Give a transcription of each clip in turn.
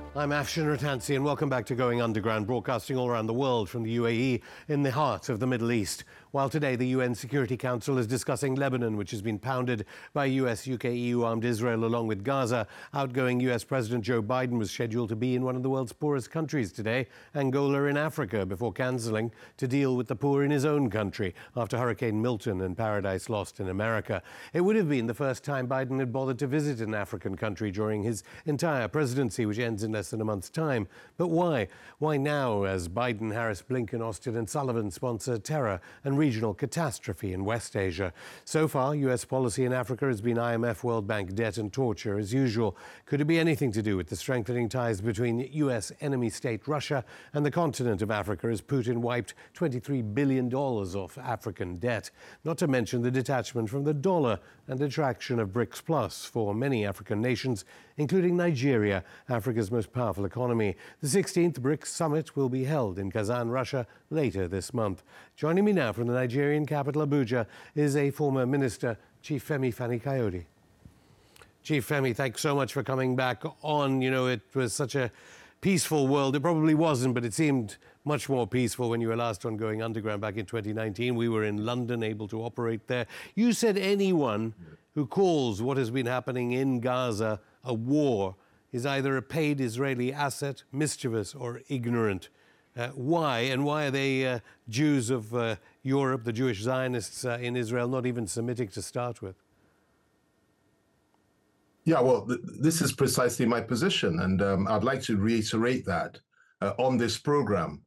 I'm Afshin Rattansi and welcome back to Going Underground, broadcasting all around the world from the UAE in the heart of the Middle East. While today the UN Security Council is discussing Lebanon, which has been pounded by US, UK, EU-armed Israel along with Gaza, outgoing US President Joe Biden was scheduled to be in one of the world's poorest countries today, Angola in Africa, before cancelling to deal with the poor in his own country after Hurricane Milton and Paradise Lost in America. It would have been the first time Biden had bothered to visit an African country during his entire presidency, which ends in less than a month's time. But why? Why now, as Biden, Harris, Blinken, Austin and Sullivan sponsor terror and regional catastrophe in West Asia? So far, US policy in Africa has been IMF, World Bank, debt and torture as usual. Could it be anything to do with the strengthening ties between US enemy state Russia and the continent of Africa as Putin wiped $23 billion off African debt? Not to mention the detachment from the dollar and attraction of BRICS Plus for many African nations, including Nigeria, Africa's most powerful economy. The 16th BRICS summit will be held in Kazan, Russia, later this month. Joining me now from the Nigerian capital, Abuja, is a former minister, Chief Femi Fani-Kayode. Chief Femi, thanks so much for coming back on. You know, it was such a peaceful world. It probably wasn't, but it seemed much more peaceful when you were last on Going Underground back in 2019. We were in London, able to operate there. You said anyone who calls what has been happening in Gaza a war is either a paid Israeli asset, mischievous or ignorant. Why? And why are they Jews of Europe, the Jewish Zionists in Israel, not even Semitic to start with? Yeah, well, this is precisely my position, and I'd like to reiterate that on this program.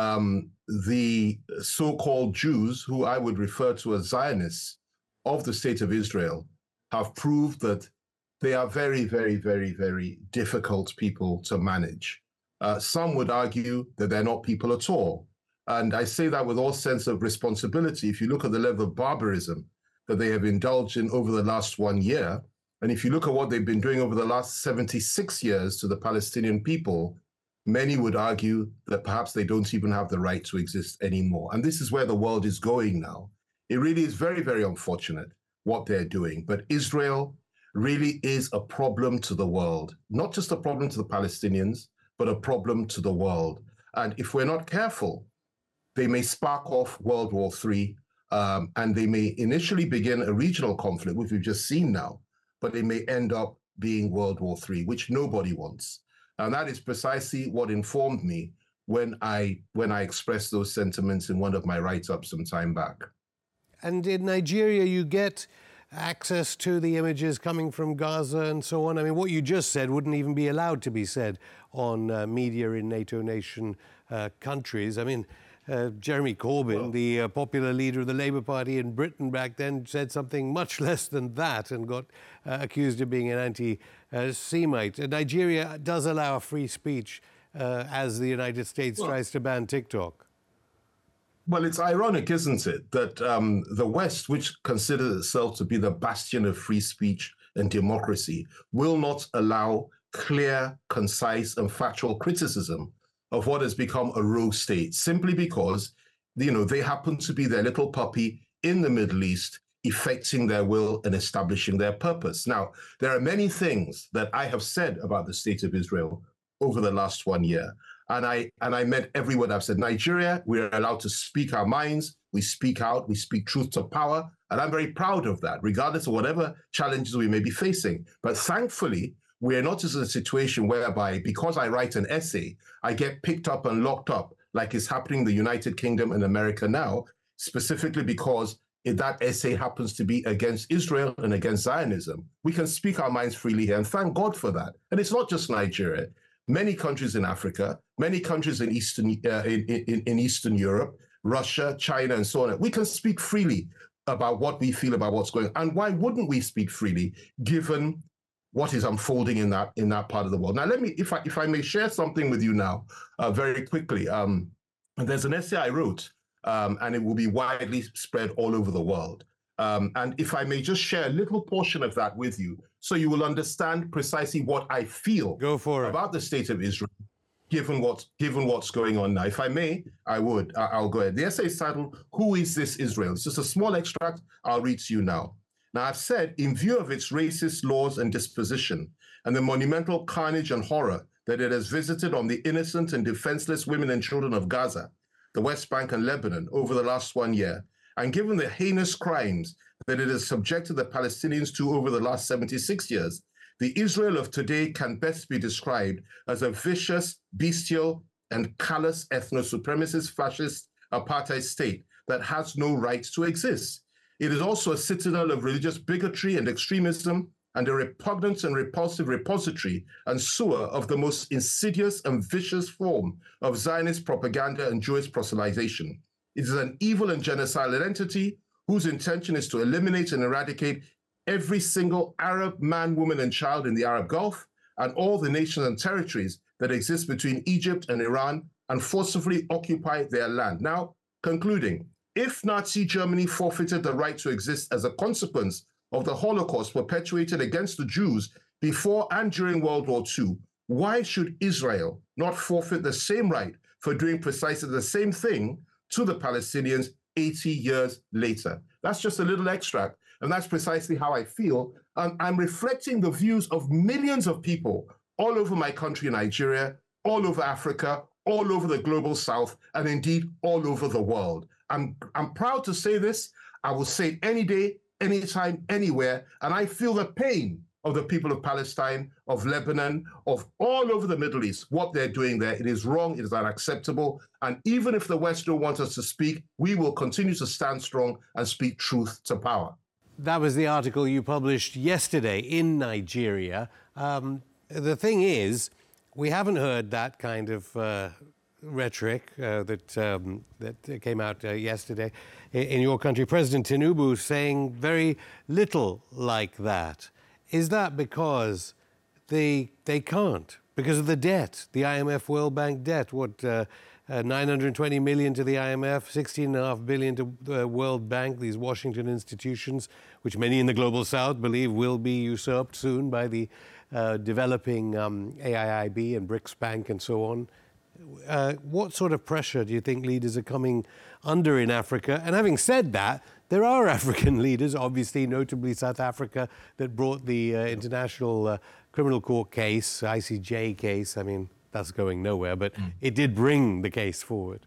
The so-called Jews, who I would refer to as Zionists of the State of Israel, have proved that they are very, very, very, very difficult people to manage. Some would argue that they're not people at all. And I say that with all sense of responsibility. If you look at the level of barbarism that they have indulged in over the last 1 year, and if you look at what they've been doing over the last 76 years to the Palestinian people, many would argue that perhaps they don't even have the right to exist anymore. And this is where the world is going now. It really is very, very unfortunate what they're doing. But Israel really is a problem to the world, not just a problem to the Palestinians, but a problem to the world. And if we're not careful, they may spark off World War III, and they may initially begin a regional conflict, which we've just seen now, but they may end up being World War III, which nobody wants. And that is precisely what informed me when I expressed those sentiments in one of my write-ups some time back. And in Nigeria, you get access to the images coming from Gaza and so on. I mean, what you just said wouldn't even be allowed to be said on media in NATO nation countries. I mean, Jeremy Corbyn, the popular leader of the Labour Party in Britain back then, said something much less than that and got accused of being an anti-Semite. Nigeria does allow free speech as the United States tries to ban TikTok. Well, it's ironic, isn't it, that the West, which considers itself to be the bastion of free speech and democracy, will not allow clear, concise, and factual criticism of what has become a rogue state, simply because, you know, they happen to be their little puppy in the Middle East, effecting their will and establishing their purpose. Now, there are many things that I have said about the state of Israel over the last 1 year. And I meant every word I've said. Nigeria, we're allowed to speak our minds. We speak out. We speak truth to power. And I'm very proud of that, regardless of whatever challenges we may be facing. But thankfully, we're not in a situation whereby, because I write an essay, I get picked up and locked up, like is happening in the United Kingdom and America now, specifically because that essay happens to be against Israel and against Zionism. We can speak our minds freely here, and thank God for that. And it's not just Nigeria. Many countries in Africa, many countries in Eastern Europe, Russia, China, and so on. We can speak freely about what we feel about what's going on. And why wouldn't we speak freely, given what is unfolding in that part of the world? Now, let me, if I may share something with you now, very quickly. There's an essay I wrote, and it will be widely spread all over the world. And if I may just share a little portion of that with you, so you will understand precisely what I feel about the state of Israel, given what's going on now. If I may, I'll go ahead. The essay is titled, "Who is this Israel?" It's just a small extract. I'll read to you now. Now, I've said, in view of its racist laws and disposition, and the monumental carnage and horror that it has visited on the innocent and defenseless women and children of Gaza, the West Bank and Lebanon over the last 1 year, and given the heinous crimes that it has subjected the Palestinians to over the last 76 years, the Israel of today can best be described as a vicious, bestial, and callous ethno-supremacist fascist apartheid state that has no right to exist. It is also a citadel of religious bigotry and extremism, and a repugnant and repulsive repository and sewer of the most insidious and vicious form of Zionist propaganda and Jewish proselytization. It is an evil and genocidal entity whose intention is to eliminate and eradicate every single Arab man, woman, and child in the Arab Gulf and all the nations and territories that exist between Egypt and Iran, and forcibly occupy their land. Now, concluding, if Nazi Germany forfeited the right to exist as a consequence of the Holocaust perpetuated against the Jews before and during World War II, why should Israel not forfeit the same right for doing precisely the same thing to the Palestinians 80 years later? That's just a little extract, and that's precisely how I feel. I'm reflecting the views of millions of people all over my country, Nigeria, all over Africa, all over the global South, and indeed all over the world. I'm proud to say this. I will say it any day, anytime, anywhere, and I feel the pain of the people of Palestine, of Lebanon, of all over the Middle East, what they're doing there. It is wrong, it is unacceptable, and even if the West don't want us to speak, we will continue to stand strong and speak truth to power. That was the article you published yesterday in Nigeria. The thing is, we haven't heard that kind of rhetoric that came out yesterday in your country. President Tinubu saying very little like that. Is that because they can't? Because of the debt, the IMF World Bank debt? What, 920 million to the IMF, 16.5 billion to the World Bank, these Washington institutions, which many in the global South believe will be usurped soon by the developing AIIB and BRICS Bank and so on. What sort of pressure do you think leaders are coming under in Africa? And having said that, there are African leaders, obviously, notably South Africa, that brought the International Criminal Court case, ICJ case. I mean, that's going nowhere, but it did bring the case forward.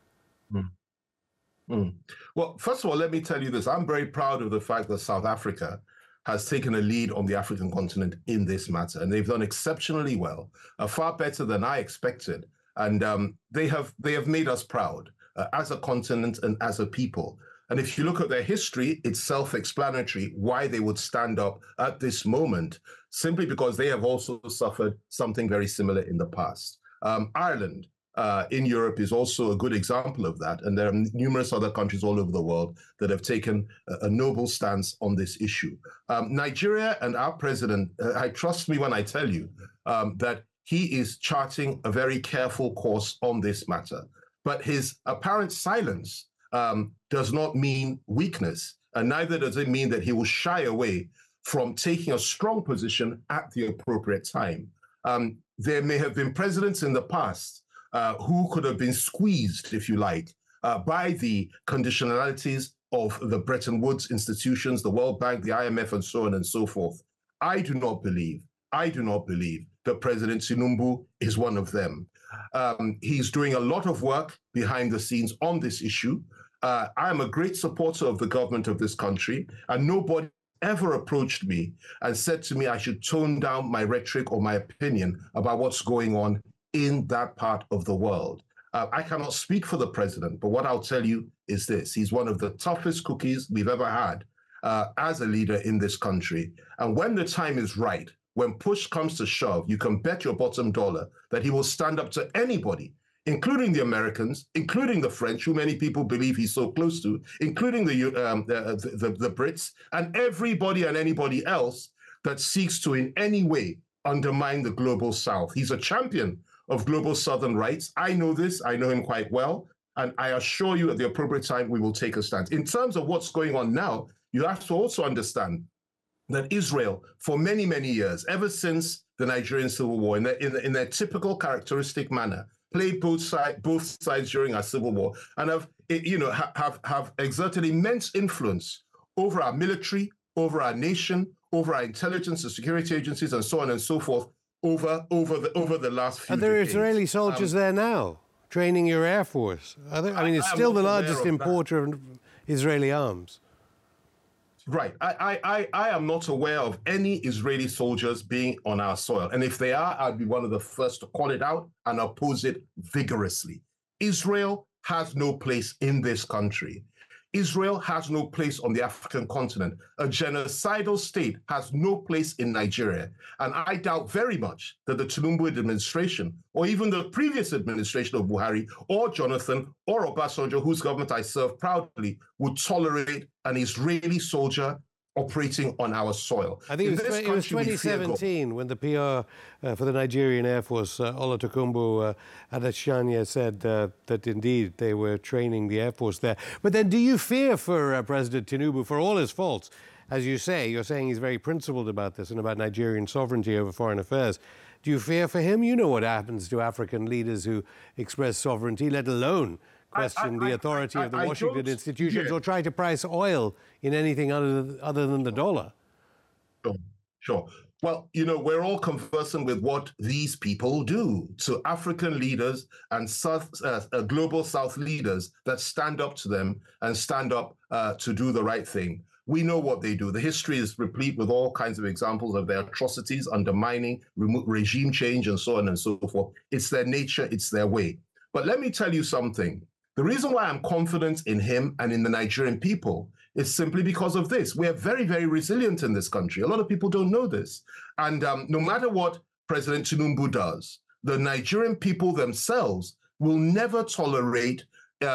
Well, first of all, let me tell you this. I'm very proud of the fact that South Africa has taken a lead on the African continent in this matter, and they've done exceptionally well, far better than I expected. And they have made us proud as a continent and as a people. And if you look at their history, it's self-explanatory why they would stand up at this moment, simply because they have also suffered something very similar in the past. Ireland in Europe is also a good example of that. And there are numerous other countries all over the world that have taken a noble stance on this issue. Nigeria and our president, I trust me when I tell you that he is charting a very careful course on this matter. But his apparent silence does not mean weakness, and neither does it mean that he will shy away from taking a strong position at the appropriate time. There may have been presidents in the past who could have been squeezed, if you like, by the conditionalities of the Bretton Woods institutions, the World Bank, the IMF, and so on and so forth. I do not believe that President Tinubu is one of them. He's doing a lot of work behind the scenes on this issue. I am a great supporter of the government of this country, and nobody ever approached me and said to me I should tone down my rhetoric or my opinion about what's going on in that part of the world. I cannot speak for the president, but what I'll tell you is this. He's one of the toughest cookies we've ever had as a leader in this country. And when the time is right, when push comes to shove, you can bet your bottom dollar that he will stand up to anybody, including the Americans, including the French, who many people believe he's so close to, including the Brits, and everybody and anybody else that seeks to in any way undermine the global South. He's a champion of global Southern rights. I know this, I know him quite well, and I assure you at the appropriate time, we will take a stand. In terms of what's going on now, you have to also understand that Israel, for many, many years, ever since the Nigerian Civil War, in their typical characteristic manner, played both sides during our civil war, and have exerted immense influence over our military, over our nation, over our intelligence and security agencies, and so on and so forth, over the last few Are there decades. Israeli soldiers there now training your Air Force? I mean, it's still the largest importer of Israeli arms. Right. I am not aware of any Israeli soldiers being on our soil. And if they are, I'd be one of the first to call it out and oppose it vigorously. Israel has no place in this country. Israel has no place on the African continent. A genocidal state has no place in Nigeria. And I doubt very much that the Tinubu administration, or even the previous administration of Buhari, or Jonathan, or Obasanjo, whose government I serve proudly, would tolerate an Israeli soldier operating on our soil. I think it was 2017 when the PR for the Nigerian Air Force, Olutokunbo Adesanya, said that indeed they were training the Air Force there. But then do you fear for President Tinubu, for all his faults? As you say, you're saying he's very principled about this and about Nigerian sovereignty over foreign affairs. Do you fear for him? You know what happens to African leaders who express sovereignty, let alone question the authority of the Washington institutions or try to price oil in anything other than the dollar. Sure. Well, you know, we're all conversant with what these people do to African leaders and global South leaders that stand up to them and stand up to do the right thing. We know what they do. The history is replete with all kinds of examples of their atrocities, undermining, regime change, and so on and so forth. It's their nature, it's their way. But let me tell you something. The reason why I'm confident in him and in the Nigerian people is simply because of this. We are very, very resilient in this country. A lot of people don't know this. And no matter what President Tinubu does, the Nigerian people themselves will never tolerate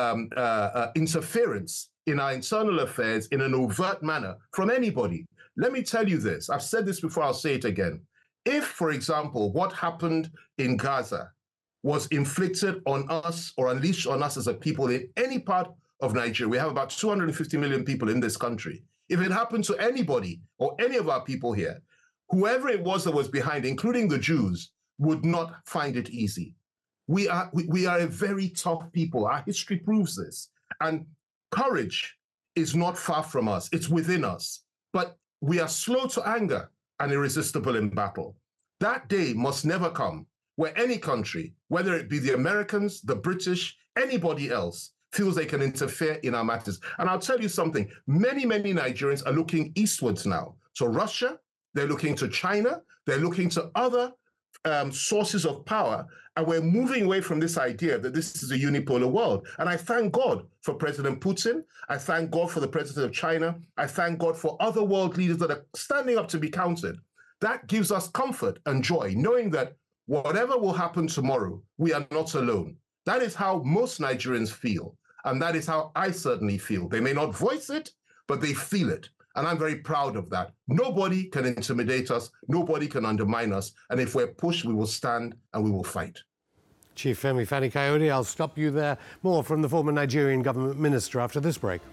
interference in our internal affairs in an overt manner from anybody. Let me tell you this. I've said this before, I'll say it again. If, for example, what happened in Gaza was inflicted on us or unleashed on us as a people in any part of Nigeria. We have about 250 million people in this country. If it happened to anybody or any of our people here, whoever it was that was behind, including the Jews, would not find it easy. We are a very tough people. Our history proves this. And courage is not far from us. It's within us. But we are slow to anger and irresistible in battle. That day must never come where any country, whether it be the Americans, the British, anybody else, feels they can interfere in our matters. And I'll tell you something, many, many Nigerians are looking eastwards now. To Russia, they're looking to China, they're looking to other sources of power, and we're moving away from this idea that this is a unipolar world. And I thank God for President Putin. I thank God for the president of China. I thank God for other world leaders that are standing up to be counted. That gives us comfort and joy, knowing that whatever will happen tomorrow, we are not alone. That is how most Nigerians feel. And that is how I certainly feel. They may not voice it, but they feel it. And I'm very proud of that. Nobody can intimidate us. Nobody can undermine us. And if we're pushed, we will stand and we will fight. Chief Femi Fani-Kayode, I'll stop you there. More from the former Nigerian government minister after this break.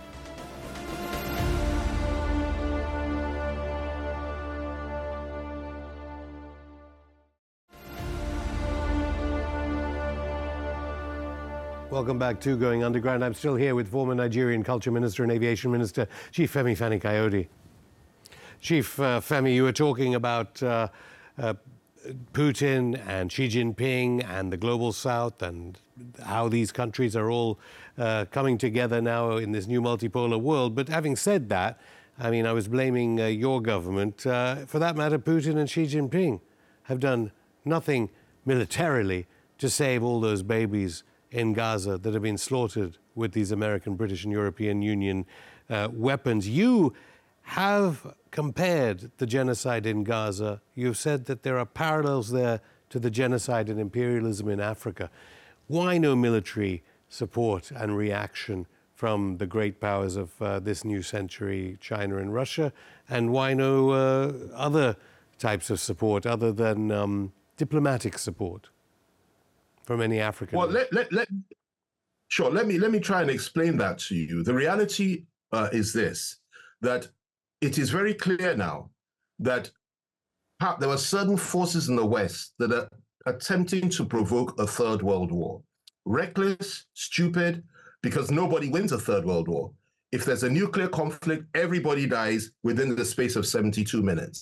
Welcome back to Going Underground. I'm still here with former Nigerian Culture Minister and Aviation Minister, Chief Femi Fani-Kayode. Chief Femi, you were talking about Putin and Xi Jinping and the Global South and how these countries are all coming together now in this new multipolar world. But having said that, I mean, I was blaming your government. For that matter, Putin and Xi Jinping have done nothing militarily to save all those babies in Gaza that have been slaughtered with these American, British, and European Union weapons. You have compared the genocide in Gaza. You've said that there are parallels there to the genocide and imperialism in Africa. Why no military support and reaction from the great powers of this new century, China and Russia? And why no other types of support other than diplomatic support from any African? Well, let me try and explain that to you. The reality is this, that it is very clear now that there are certain forces in the West that are attempting to provoke a third world war. Reckless, stupid, because nobody wins a third world war. If there's a nuclear conflict, everybody dies within the space of 72 minutes.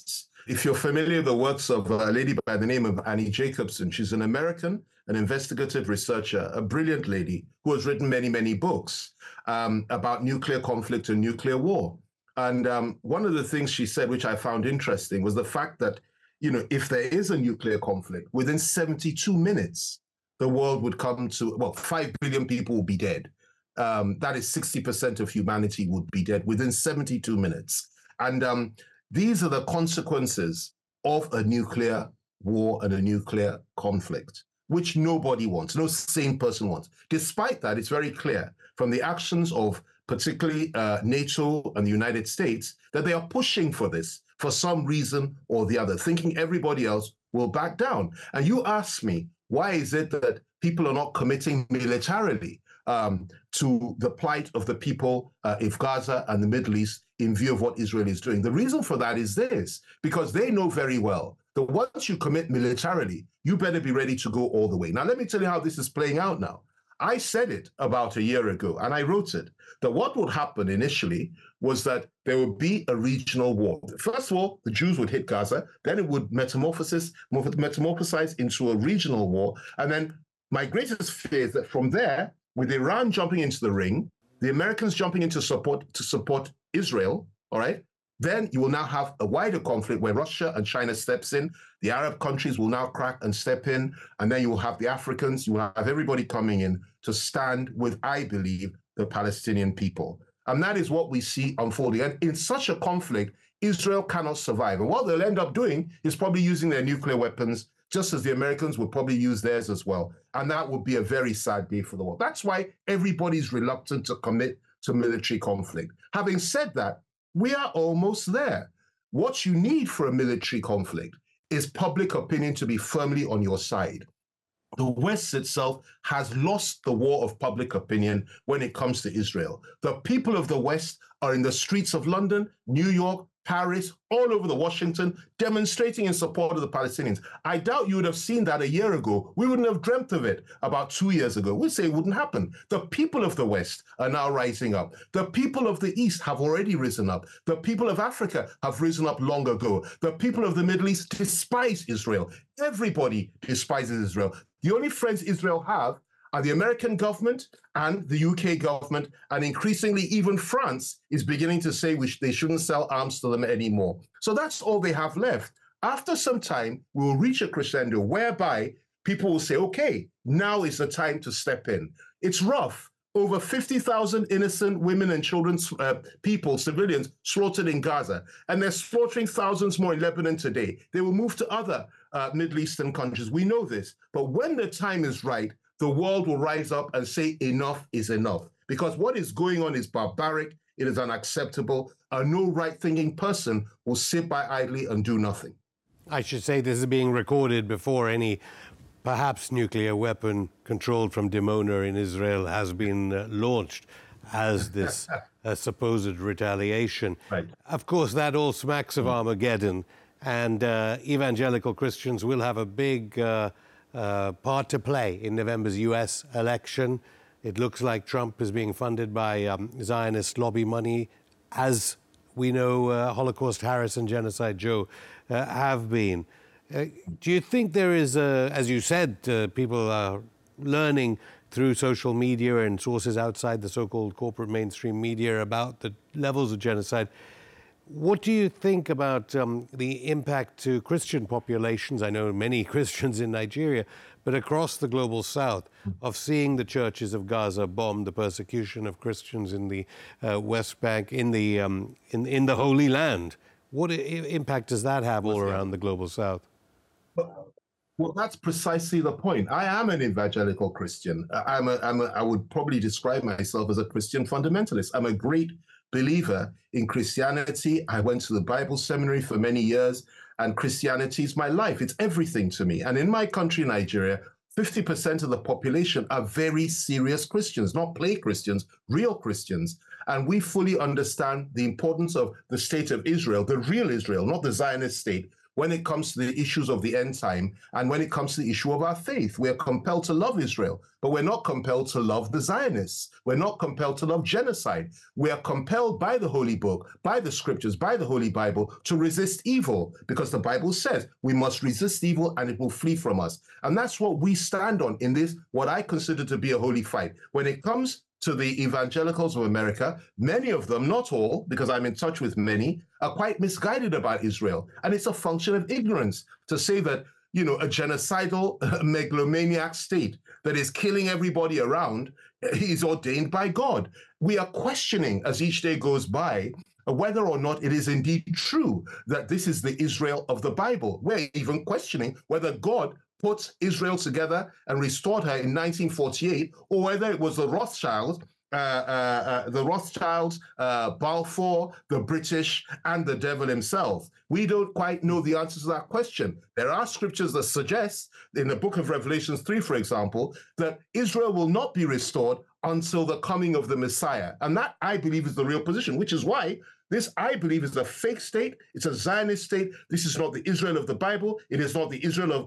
if you're familiar with the works of a lady by the name of Annie Jacobsen, she's an American, an investigative researcher, a brilliant lady who has written many, many books about nuclear conflict and nuclear war. And one of the things she said, which I found interesting, was the fact that, you know, if there is a nuclear conflict, within 72 minutes, the world would come to, well, 5 billion people will be dead. That is 60% of humanity would be dead within 72 minutes. And these are the consequences of a nuclear war and a nuclear conflict, which nobody wants, no sane person wants. Despite that, it's very clear from the actions of particularly NATO and the United States that they are pushing for this for some reason or the other, thinking everybody else will back down. And you ask me, why is it that people are not committing militarily to the plight of the people of Gaza and the Middle East in view of what Israel is doing? The reason for that is this, because they know very well that once you commit militarily, you better be ready to go all the way. Now, let me tell you how this is playing out now. I said it about a year ago, and I wrote it, that what would happen initially was that there would be a regional war. First of all, the Jews would hit Gaza, then it would metamorphosize into a regional war, and then my greatest fear is that from there, with Iran jumping into the ring, the Americans jumping into support Israel, all right, then you will now have a wider conflict where Russia and China steps in. The Arab countries will now crack and step in. And then you will have the Africans, you will have everybody coming in to stand with, I believe, the Palestinian people. And that is what we see unfolding. And in such a conflict, Israel cannot survive. And what they'll end up doing is probably using their nuclear weapons, just as the Americans would probably use theirs as well. And that would be a very sad day for the world. That's why everybody's reluctant to commit to military conflict. Having said that, we are almost there. What you need for a military conflict is public opinion to be firmly on your side. The West itself has lost the war of public opinion when it comes to Israel. The people of the West are in the streets of London, New York, Paris, all over the Washington, demonstrating in support of the Palestinians. I doubt you would have seen that a year ago. We wouldn't have dreamt of it about 2 years ago. We'd say it wouldn't happen. The people of the West are now rising up. The people of the East have already risen up. The people of Africa have risen up long ago. The people of the Middle East despise Israel. Everybody despises Israel. The only friends Israel have are the American government and the UK government, and increasingly even France is beginning to say they shouldn't sell arms to them anymore. So that's all they have left. After some time, we will reach a crescendo whereby people will say, okay, now is the time to step in. It's rough. Over 50,000 innocent women and children, people, civilians, slaughtered in Gaza. And they're slaughtering thousands more in Lebanon today. They will move to other Middle Eastern countries. We know this. But when the time is right, the world will rise up and say enough is enough. Because what is going on is barbaric, it is unacceptable, and no right-thinking person will sit by idly and do nothing. I should say this is being recorded before any perhaps nuclear weapon controlled from Dimona in Israel has been launched as this supposed retaliation. Right. Of course, that all smacks of Armageddon, and evangelical Christians will have a big part to play in November's US election. It looks like Trump is being funded by Zionist lobby money, as we know Holocaust Harris and Genocide Joe have been. Do you think there is, as you said, people are learning through social media and sources outside the so-called corporate mainstream media about the levels of genocide? What do you think about the impact to Christian populations? I know many Christians in Nigeria, but across the global South, of seeing the churches of Gaza bombed, the persecution of Christians in the West Bank, in the Holy Land. What impact does that have all around the global South? Well, that's precisely the point. I am an evangelical Christian. I would probably describe myself as a Christian fundamentalist. I'm a great believer in Christianity. I went to the Bible seminary for many years, and Christianity is my life. It's everything to me. And in my country, Nigeria, 50% of the population are very serious Christians, not play Christians, real Christians. And we fully understand the importance of the state of Israel, the real Israel, not the Zionist state, when it comes to the issues of the end time and when it comes to the issue of our faith. We're compelled to love Israel, but we're not compelled to love the Zionists. We're not compelled to love genocide. We are compelled by the Holy Book, by the Scriptures, by the Holy Bible to resist evil, because the Bible says we must resist evil and it will flee from us. And that's what we stand on in this, what I consider to be a holy fight. When it comes to the evangelicals of America, many of them, not all, because I'm in touch with many, are quite misguided about Israel. And it's a function of ignorance to say that, you know, a genocidal megalomaniac state that is killing everybody around is ordained by God. We are questioning as each day goes by whether or not it is indeed true that this is the Israel of the Bible. We're even questioning whether God put Israel together and restored her in 1948, or whether it was the Rothschilds, Balfour, the British, and the devil himself. We don't quite know the answer to that question. There are scriptures that suggest, in the book of Revelations 3, for example, that Israel will not be restored until the coming of the Messiah. And that, I believe, is the real position, which is why this, I believe, is a fake state. It's a Zionist state. This is not the Israel of the Bible. It is not the Israel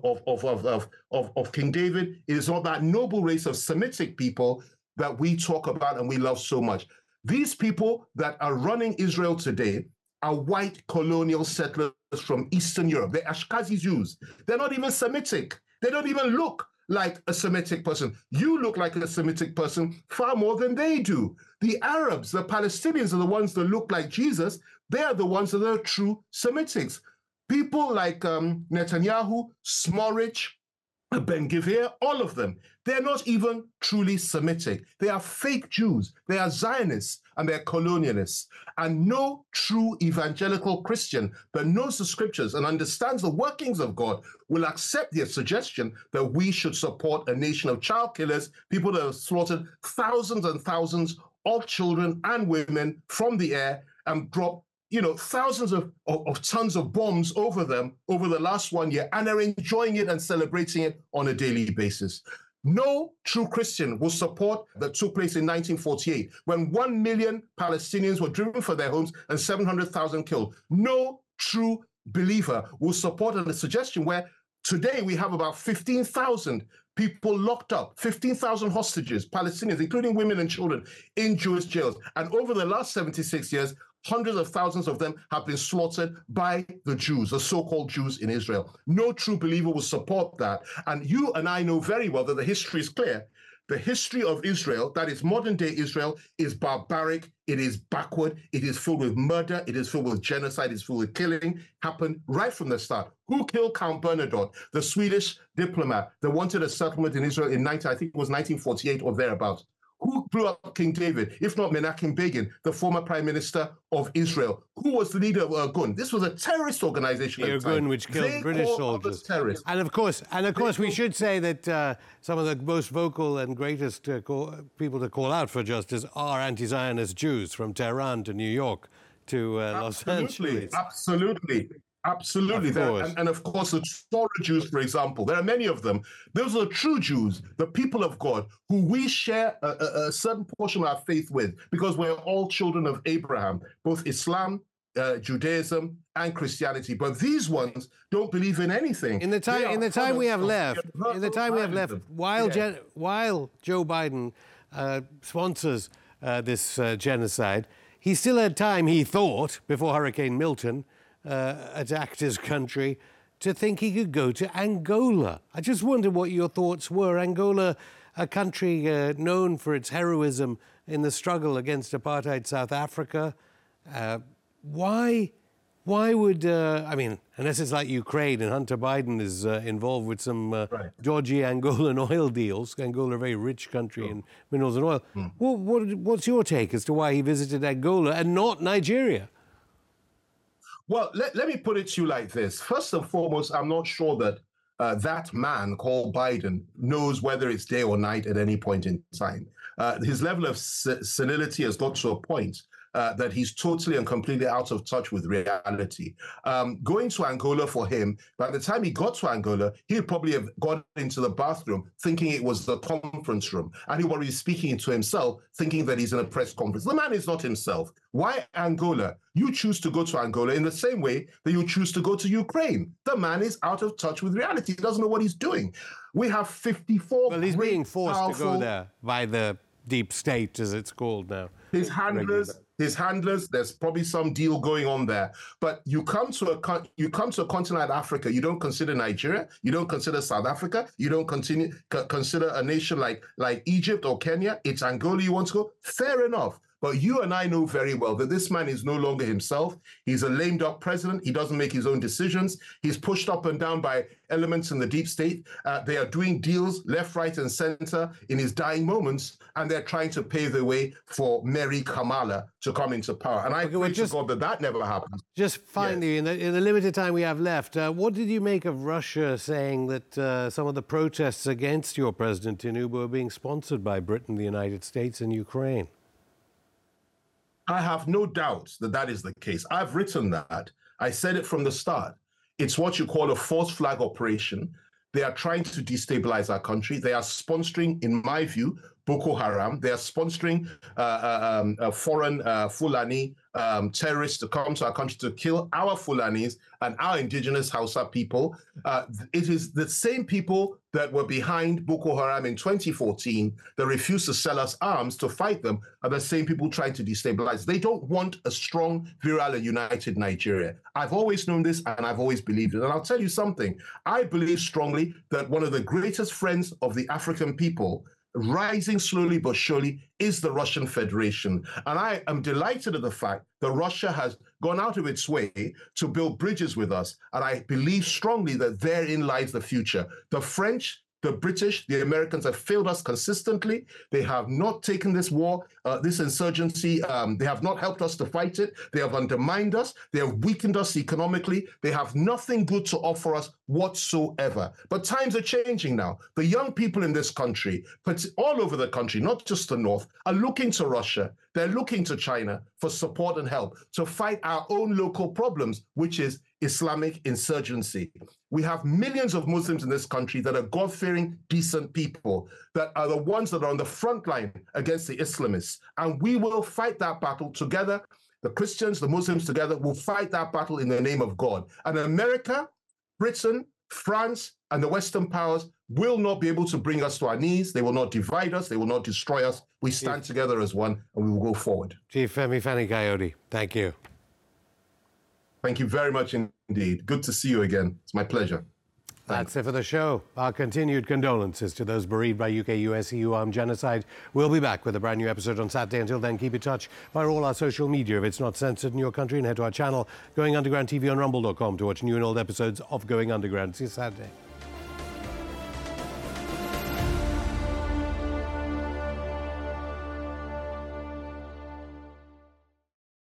of King David. It is not that noble race of Semitic people that we talk about and we love so much. These people that are running Israel today are white colonial settlers from Eastern Europe. They're Ashkenazi Jews. They're not even Semitic. They don't even look like a Semitic person. You look like a Semitic person far more than they do. The Arabs, the Palestinians are the ones that look like Jesus. They are the ones that are true Semitics. People like Netanyahu, Smotrich, Ben-Gvir, all of them, they're not even truly Semitic. They are fake Jews. They are Zionists and they're colonialists. And no true evangelical Christian that knows the scriptures and understands the workings of God will accept the suggestion that we should support a nation of child killers, people that have slaughtered thousands and thousands of children and women from the air and dropped, you know, thousands of tons of bombs over them over the last 1 year, and are enjoying it and celebrating it on a daily basis. No true Christian will support that took place in 1948, when 1 million Palestinians were driven from their homes and 700,000 killed. No true believer will support a suggestion where today we have about 15,000 people locked up, 15,000 hostages, Palestinians, including women and children, in Jewish jails. And over the last 76 years, hundreds of thousands of them have been slaughtered by the Jews, the so-called Jews in Israel. No true believer will support that. And you and I know very well that the history is clear. The history of Israel, that is modern day Israel, is barbaric, it is backward, it is filled with murder, it is filled with genocide, it's filled with killing, happened right from the start. Who killed Count Bernadotte, the Swedish diplomat that wanted a settlement in Israel in 1948 or thereabouts? Who blew up King David, if not Menachem Begin, the former prime minister of Israel? Who was the leader of Irgun? This was a terrorist organization. Irgun, which killed British soldiers. And of course, we should say that some of the most vocal and greatest people to call out for justice are anti-Zionist Jews, from Tehran to New York to Los Angeles. Absolutely. And of course, the Torah Jews, for example, there are many of them. Those are the true Jews, the people of God, who we share a certain portion of our faith with, because we're all children of Abraham, both Islam, Judaism, and Christianity. But these ones don't believe in anything. In the time we have left, while Joe Biden sponsors this genocide, he still had time, he thought, before Hurricane Milton attacked his country, to think he could go to Angola. I just wonder what your thoughts were. Angola, a country known for its heroism in the struggle against apartheid South Africa. Why would, unless it's like Ukraine and Hunter Biden is involved with some dodgy Angolan oil deals. Angola, a very rich country in minerals and oil. What's your take as to why he visited Angola and not Nigeria? Well, let me put it to you like this. First and foremost, I'm not sure that that man called Biden knows whether it's day or night at any point in time. His level of senility has got to a point that he's totally and completely out of touch with reality. Going to Angola for him, by the time he got to Angola, he'd probably have gone into the bathroom thinking it was the conference room, and he would be speaking to himself, thinking that he's in a press conference. The man is not himself. Why Angola? You choose to go to Angola in the same way that you choose to go to Ukraine. The man is out of touch with reality. He doesn't know what he's doing. We have 54. Well, he's being forced to go there by the deep state, as it's called now. His handlers, there's probably some deal going on there. But you come to a continent like Africa, you don't consider Nigeria, you don't consider South Africa, you don't consider a nation like Egypt or Kenya. It's Angola you want to go? Fair enough. But you and I know very well that this man is no longer himself. He's a lamed up president. He doesn't make his own decisions. He's pushed up and down by elements in the deep state. They are doing deals left, right, and center in his dying moments, and they're trying to pave the way for Mary Kamala to come into power. And I pray to God that never happens. Just finally, yes. in the limited time we have left, what did you make of Russia saying that some of the protests against your president, Tinubu, are being sponsored by Britain, the United States, and Ukraine? I have no doubt that that is the case. I've written that. I said it from the start. It's what you call a false flag operation. They are trying to destabilize our country. They are sponsoring, in my view, Boko Haram. They are sponsoring foreign Fulani terrorists to come to our country to kill our Fulanis and our indigenous Hausa people. It is the same people that were behind Boko Haram in 2014 that refused to sell us arms to fight them are the same people trying to destabilize. They don't want a strong, virile, and united Nigeria. I've always known this and I've always believed it. And I'll tell you something. I believe strongly that one of the greatest friends of the African people, rising slowly but surely, is the Russian Federation. And I am delighted at the fact that Russia has gone out of its way to build bridges with us. And I believe strongly that therein lies the future. The French, the British, the Americans have failed us consistently. They have not taken this war, this insurgency. They have not helped us to fight it. They have undermined us. They have weakened us economically. They have nothing good to offer us whatsoever. But times are changing now. The young people in this country, but all over the country, not just the North, are looking to Russia. They're looking to China for support and help to fight our own local problems, which is Islamic insurgency. We have millions of Muslims in this country that are God-fearing, decent people, that are the ones that are on the front line against the Islamists. And we will fight that battle together. The Christians, the Muslims together will fight that battle in the name of God. And America, Britain, France, and the Western powers will not be able to bring us to our knees. They will not divide us. They will not destroy us. We stand together as one, and we will go forward. Chief Femi Fani-Kayode, thank you. Thank you very much indeed. Good to see you again. It's my pleasure. That's it for the show. Our continued condolences to those bereaved by UK-US EU armed genocide. We'll be back with a brand new episode on Saturday. Until then, keep in touch via all our social media if it's not censored in your country, and head to our channel, Going Underground TV on Rumble.com, to watch new and old episodes of Going Underground. See you Saturday.